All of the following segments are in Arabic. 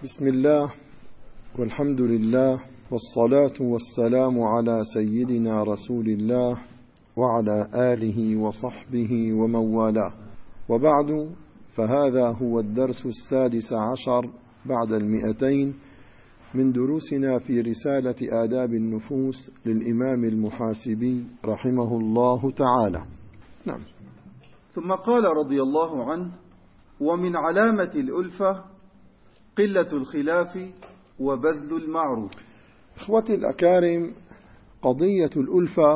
بسم الله والحمد لله والصلاة والسلام على سيدنا رسول الله وعلى آله وصحبه ومن والاه، وبعد، فهذا هو الدرس 16 بعد 200 من دروسنا في رسالة آداب النفوس للإمام المحاسبي رحمه الله تعالى. نعم. ثم قال رضي الله عنه: ومن علامة الألفة قلة الخلاف وبذل المعروف. إخوتي الأكارم، قضية الألفة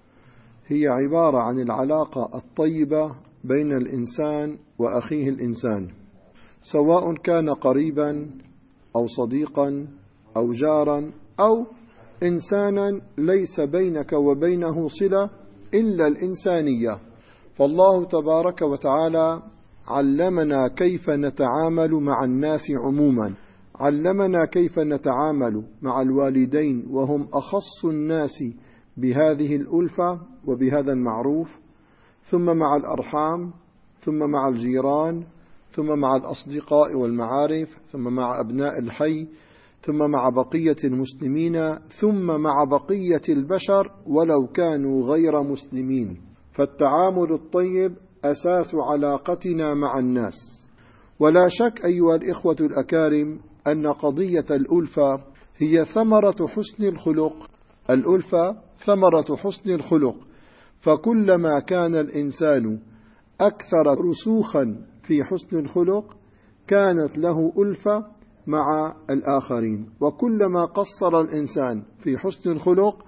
هي عبارة عن العلاقة الطيبة بين الإنسان وأخيه الإنسان، سواء كان قريبا أو صديقا أو جارا أو إنسانا ليس بينك وبينه صلة إلا الإنسانية. فالله تبارك وتعالى علمنا كيف نتعامل مع الناس عموما، علمنا كيف نتعامل مع الوالدين وهم أخص الناس بهذه الألفة وبهذا المعروف، ثم مع الأرحام، ثم مع الجيران، ثم مع الأصدقاء والمعارف، ثم مع أبناء الحي، ثم مع بقية المسلمين، ثم مع بقية البشر ولو كانوا غير مسلمين. فالتعامل الطيب أساس علاقتنا مع الناس. ولا شك أيها الإخوة الأكارم أن قضية الألفة هي ثمرة حسن الخلق. الألفة ثمرة حسن الخلق، فكلما كان الإنسان أكثر رسوخا في حسن الخلق كانت له ألفة مع الآخرين، وكلما قصر الإنسان في حسن الخلق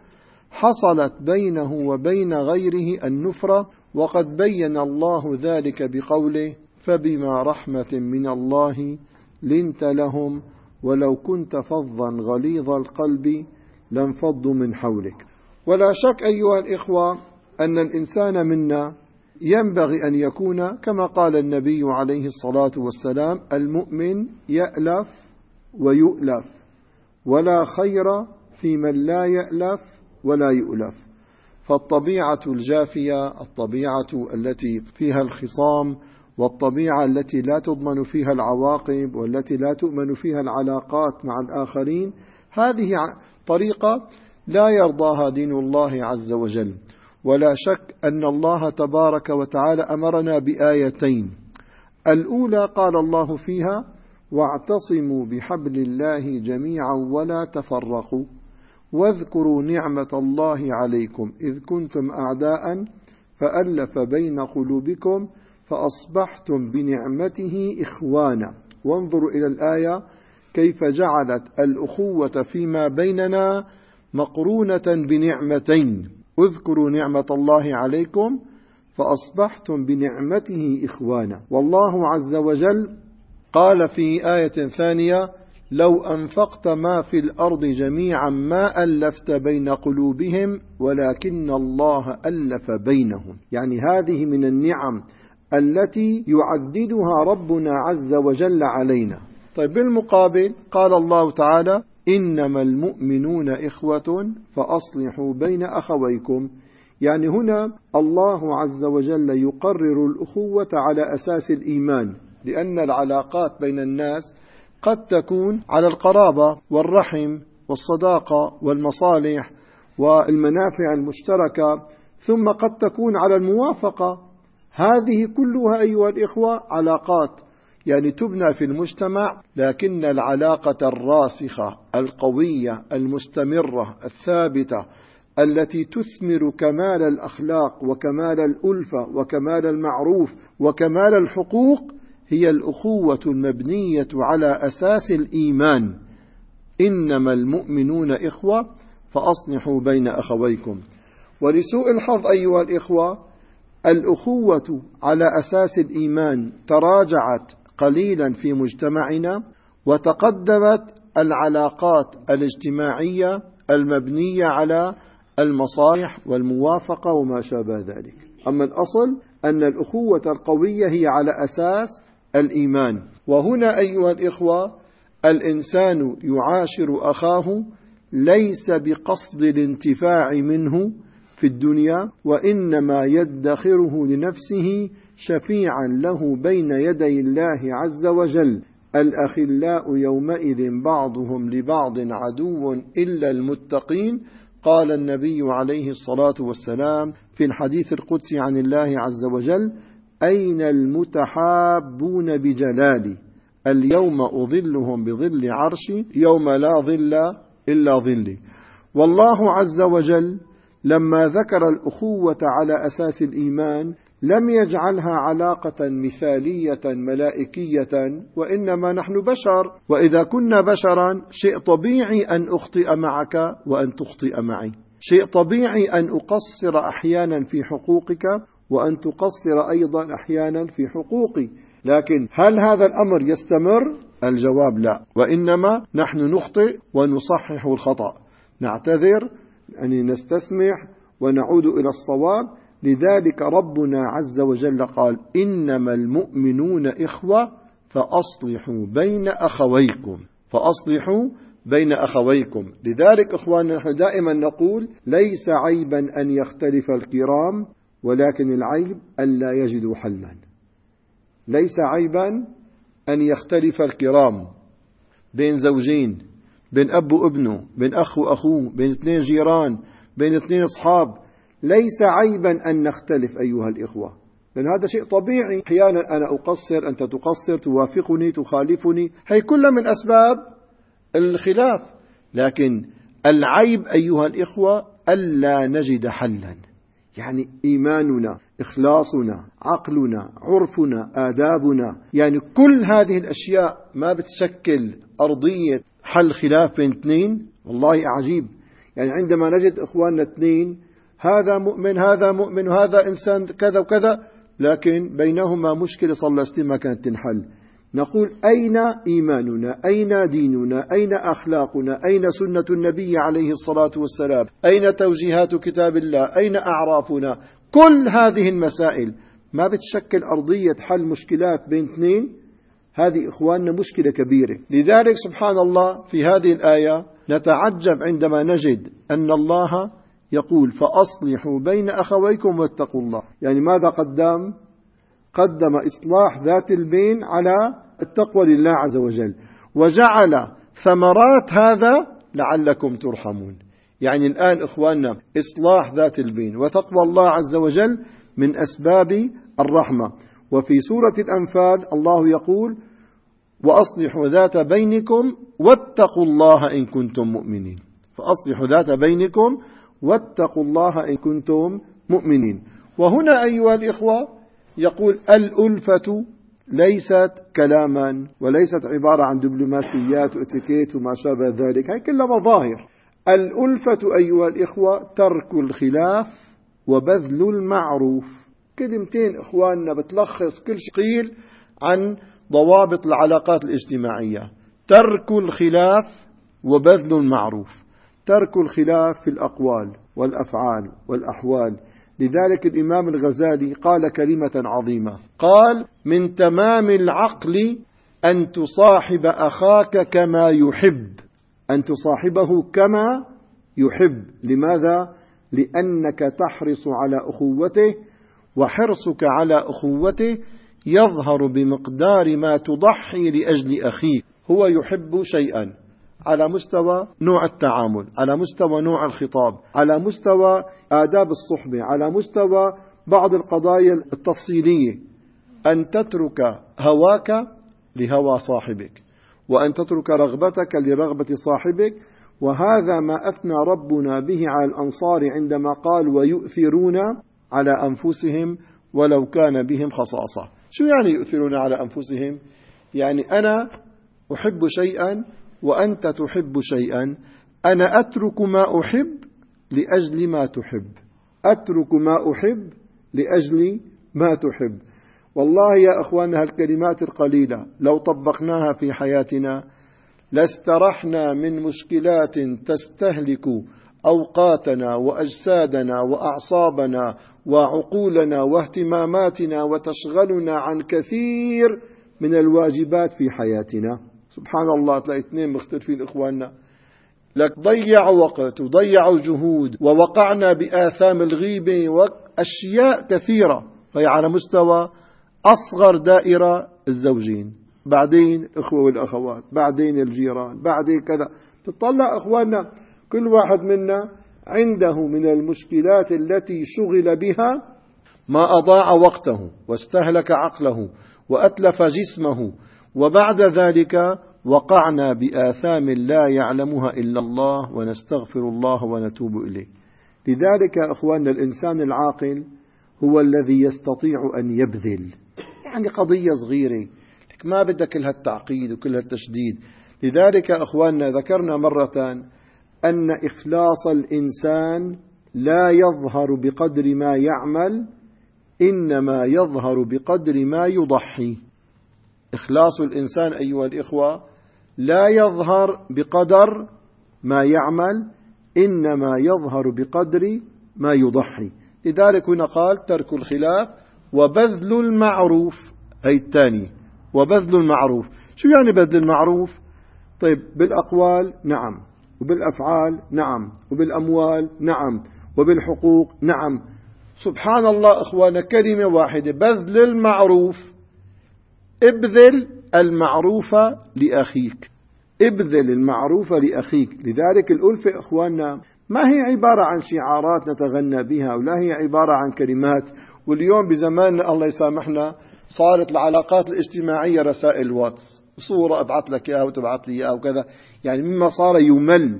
حصلت بينه وبين غيره النفرة. وقد بين الله ذلك بقوله: فبما رحمة من الله لنت لهم ولو كنت فظا غليظ القلب لانفضوا من حولك. ولا شك أيها الإخوة أن الإنسان منا ينبغي أن يكون كما قال النبي عليه الصلاة والسلام: المؤمن يألف ويؤلف، ولا خير في من لا يألف ولا يؤلف. فالطبيعة الجافية، الطبيعة التي فيها الخصام، والطبيعة التي لا تضمن فيها العواقب، والتي لا تؤمن فيها العلاقات مع الآخرين، هذه طريقة لا يرضاها دين الله عز وجل. ولا شك أن الله تبارك وتعالى أمرنا بآيتين. الأولى قال الله فيها: واعتصموا بحبل الله جميعا ولا تفرقوا واذكروا نعمة الله عليكم إذ كنتم أعداء فألف بين قلوبكم فأصبحتم بنعمته إخوانا. وانظروا إلى الآية كيف جعلت الأخوة فيما بيننا مقرونة بنعمتين: اذكروا نعمة الله عليكم فأصبحتم بنعمته إخوانا. والله عز وجل قال في آية ثانية: لو أنفقت ما في الأرض جميعا ما ألفت بين قلوبهم ولكن الله ألف بينهم. يعني هذه من النعم التي يعددها ربنا عز وجل علينا. طيب، بالمقابل قال الله تعالى: إنما المؤمنون إخوة فأصلحوا بين أخويكم. يعني هنا الله عز وجل يقرر الأخوة على أساس الإيمان، لأن العلاقات بين الناس قد تكون على القرابة والرحم والصداقة والمصالح والمنافع المشتركة، ثم قد تكون على الموافقة. هذه كلها أيها الإخوة علاقات يعني تبنى في المجتمع، لكن العلاقة الراسخة القوية المستمرة الثابتة التي تثمر كمال الأخلاق وكمال الألفة وكمال المعروف وكمال الحقوق هي الأخوة المبنية على أساس الإيمان. إنما المؤمنون إخوة فأصلحوا بين أخويكم. ولسوء الحظ أيها الإخوة، الأخوة على أساس الإيمان تراجعت قليلا في مجتمعنا، وتقدمت العلاقات الاجتماعية المبنية على المصالح والموافقة وما شابه ذلك. أما الأصل أن الأخوة القوية هي على أساس الإيمان. وهنا أيها الإخوة الإنسان يعاشر أخاه ليس بقصد الانتفاع منه في الدنيا، وإنما يدخره لنفسه شفيعا له بين يدي الله عز وجل. الأخلاء يومئذ بعضهم لبعض عدو إلا المتقين. قال النبي عليه الصلاة والسلام في الحديث القدسي عن الله عز وجل: أين المتحابون بجلالي اليوم أظلهم بظل عرشي يوم لا ظل إلا ظلي. والله عز وجل لما ذكر الأخوة على أساس الإيمان لم يجعلها علاقة مثالية ملائكية، وإنما نحن بشر، وإذا كنا بشرا شيء طبيعي أن أخطئ معك وأن تخطئ معي، شيء طبيعي أن أقصر أحيانا في حقوقك وأن تقصر أيضا أحيانا في حقوقي. لكن هل هذا الأمر يستمر؟ الجواب لا، وإنما نحن نخطئ ونصحح الخطأ، نعتذر، يعني نستسمح ونعود إلى الصواب. لذلك ربنا عز وجل قال: إنما المؤمنون إخوة فأصلحوا بين أخويكم، فأصلحوا بين أخويكم. لذلك إخواننا نحن دائما نقول: ليس عيبا أن يختلف الكرام، ولكن العيب ألا يجدوا حلا. ليس عيبا أن يختلف الكرام بين زوجين، بين أب وابنه، بين أخ وأخوه، بين اثنين جيران، بين اثنين أصحاب. ليس عيبا أن نختلف أيها الإخوة، لأن هذا شيء طبيعي. أحيانا أنا أقصر، أنت تقصر، توافقني، تخالفني، هي كلها من أسباب الخلاف. لكن العيب أيها الإخوة ألا نجد حلا، يعني إيماننا، إخلاصنا، عقلنا، عرفنا، آدابنا، يعني كل هذه الأشياء ما بتشكل أرضية حل خلاف بين اثنين. والله عجيب، يعني عندما نجد إخواننا اثنين، هذا مؤمن هذا مؤمن وهذا إنسان كذا وكذا، لكن بينهما مشكلة صلى الله عليه وسلم ما كانت تنحل، نقول: أين إيماننا؟ أين ديننا؟ أين أخلاقنا؟ أين سنة النبي عليه الصلاة والسلام؟ أين توجيهات كتاب الله؟ أين أعرافنا؟ كل هذه المسائل ما بتشكل أرضية حل مشكلات بين اثنين. هذه إخواننا مشكلة كبيرة. لذلك سبحان الله في هذه الآية نتعجب عندما نجد أن الله يقول: فأصلحوا بين أخويكم واتقوا الله. يعني ماذا قدم؟ قدم إصلاح ذات البين على التقوى لله عز وجل، وجعل ثمرات هذا لعلكم ترحمون. يعني الآن إخواننا إصلاح ذات البين وتقوى الله عز وجل من أسباب الرحمة. وفي سورة الأنفال الله يقول: وأصلحوا ذات بينكم واتقوا الله إن كنتم مؤمنين. فأصلحوا ذات بينكم واتقوا الله إن كنتم مؤمنين. وهنا أيها الإخوة يقول: الألفة ليست كلاما، وليست عبارة عن دبلوماسيات واتيكيت وما شابه ذلك، هي كلها مظاهر. الألفة أيها الإخوة ترك الخلاف وبذل المعروف. كلمتين إخواننا بتلخص كل شيء قيل عن ضوابط العلاقات الاجتماعية: ترك الخلاف وبذل المعروف. ترك الخلاف في الأقوال والأفعال والأحوال. لذلك الإمام الغزالي قال كلمة عظيمة، قال: من تمام العقل أن تصاحب أخاك كما يحب، أن تصاحبه كما يحب. لماذا؟ لأنك تحرص على أخوته، وحرصك على أخوته يظهر بمقدار ما تضحي لأجل أخيك. هو يحب شيئا على مستوى نوع التعامل، على مستوى نوع الخطاب، على مستوى آداب الصحبة، على مستوى بعض القضايا التفصيلية. أن تترك هواك لهوى صاحبك، وأن تترك رغبتك لرغبة صاحبك. وهذا ما أثنى ربنا به على الأنصار عندما قال: ويؤثرون على أنفسهم ولو كان بهم خصاصة. شو يعني يؤثرون على أنفسهم؟ يعني أنا أحب شيئا وأنت تحب شيئا، أنا أترك ما أحب لأجل ما تحب، أترك ما أحب لأجل ما تحب. والله يا أخواننا هالكلمات القليلة لو طبقناها في حياتنا لاسترحنا من مشكلات تستهلك أوقاتنا وأجسادنا وأعصابنا وعقولنا واهتماماتنا، وتشغلنا عن كثير من الواجبات في حياتنا. سبحان الله، تلاقي اثنين مختلفين إخواننا، لك ضيعوا وقت وضيعوا جهود ووقعنا بآثام الغيبة وأشياء كثيرة. وهي على مستوى أصغر دائرة الزوجين، بعدين الإخوة والأخوات، بعدين الجيران، بعدين كذا. تطلع أخواننا كل واحد منا عنده من المشكلات التي شغل بها ما أضاع وقته واستهلك عقله وأتلف جسمه، وبعد ذلك وقعنا بآثام لا يعلمها إلا الله، ونستغفر الله ونتوب إليه. لذلك أخواننا الإنسان العاقل هو الذي يستطيع أن يبذل. يعني قضية صغيرة ما بدك كل هالتعقيد وكل هالتشديد. لذلك أخواننا ذكرنا مرة أن إخلاص الإنسان لا يظهر بقدر ما يعمل، إنما يظهر بقدر ما يضحي. إخلاص الإنسان أيها الإخوة لا يظهر بقدر ما يعمل، إنما يظهر بقدر ما يضحي. لذلك هنا قال ترك الخلاف وبذل المعروف. هي الثانية، وبذل المعروف. شو يعني بذل المعروف؟ طيب بالأقوال نعم، وبالأفعال نعم، وبالأموال نعم، وبالحقوق نعم. سبحان الله أخوانا، كلمة واحدة، بذل المعروف. ابذل المعروف لأخيك، ابذل المعروف لأخيك. لذلك الألفة أخواننا ما هي عبارة عن شعارات نتغنى بها، ولا هي عبارة عن كلمات. واليوم بزماننا الله يسامحنا صارت العلاقات الاجتماعية رسائل واتس، صورة أبعث لك إياها وتبعث لي إياها وكذا. يعني مما صار يمل،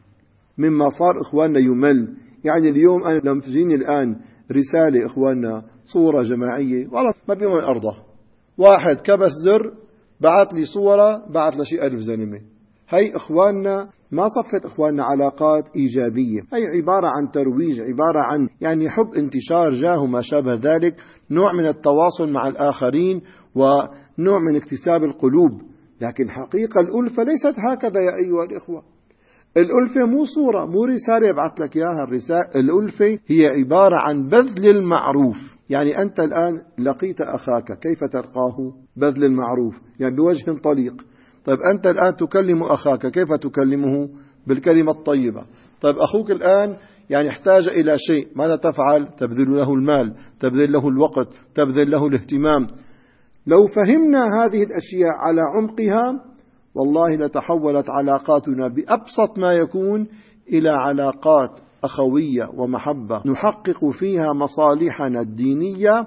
مما صار إخواننا يمل. يعني اليوم أنا لما تجيني الآن رسالة إخواننا صورة جماعية والله ما بيوم أرضه، واحد كبس زر بعث لي صورة، بعث لشي 1000 زلمة. هي إخواننا ما صفت إخواننا علاقات إيجابية، هي عبارة عن ترويج، عبارة عن يعني حب انتشار جاه وما شابه ذلك، نوع من التواصل مع الآخرين ونوع من اكتساب القلوب. لكن حقيقة الألفة ليست هكذا يا أيها الإخوة. الألفة مو صورة، مو رسالة يبعث لك إياها. الألفة هي عبارة عن بذل المعروف. يعني أنت الآن لقيت أخاك، كيف تلقاه؟ بذل المعروف، يعني بوجه طليق. طيب أنت الآن تكلم أخاك، كيف تكلمه؟ بالكلمة الطيبة. طيب أخوك الآن يعني احتاج إلى شيء، ماذا تفعل؟ تبذل له المال، تبذل له الوقت، تبذل له الاهتمام. لو فهمنا هذه الأشياء على عمقها والله لتحولت علاقاتنا بأبسط ما يكون إلى علاقات أخوية ومحبة نحقق فيها مصالحنا الدينية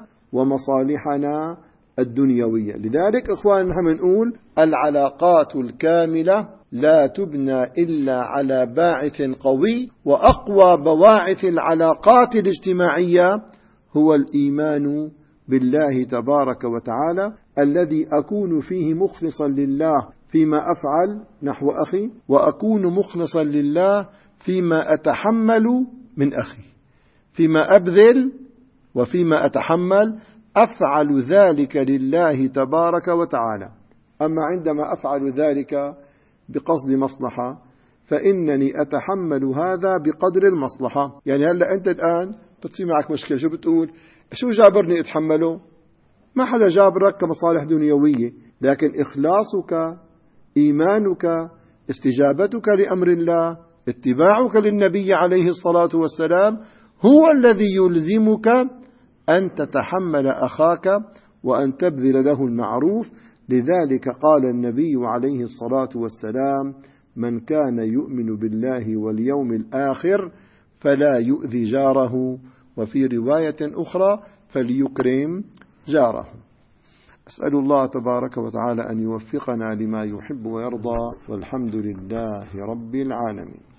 ومصالحنا الدنيوية. لذلك إخواننا نحن نقول العلاقات الكاملة لا تبنى إلا على باعث قوي، وأقوى بواعث العلاقات الاجتماعية هو الإيمان بالله تبارك وتعالى، الذي أكون فيه مخلصا لله فيما أفعل نحو أخي، وأكون مخلصا لله فيما أتحمل من أخي، فيما أبذل وفيما أتحمل أفعل ذلك لله تبارك وتعالى. أما عندما أفعل ذلك بقصد مصلحة فإنني أتحمل هذا بقدر المصلحة. يعني هلأ أنت الآن بتصير معك مشكلة، شو بتقول؟ شو جابرني أتحمله؟ ما حدا جابرك كمصالح دنيوية، لكن إخلاصك، إيمانك، استجابتك لأمر الله، اتباعك للنبي عليه الصلاة والسلام هو الذي يلزمك أن تتحمل أخاك وأن تبذل له المعروف. لذلك قال النبي عليه الصلاة والسلام: من كان يؤمن بالله واليوم الآخر فلا يؤذي جاره، وفي رواية أخرى فليكرم جاره. أسأل الله تبارك وتعالى أن يوفقنا لما يحب ويرضى، والحمد لله رب العالمين.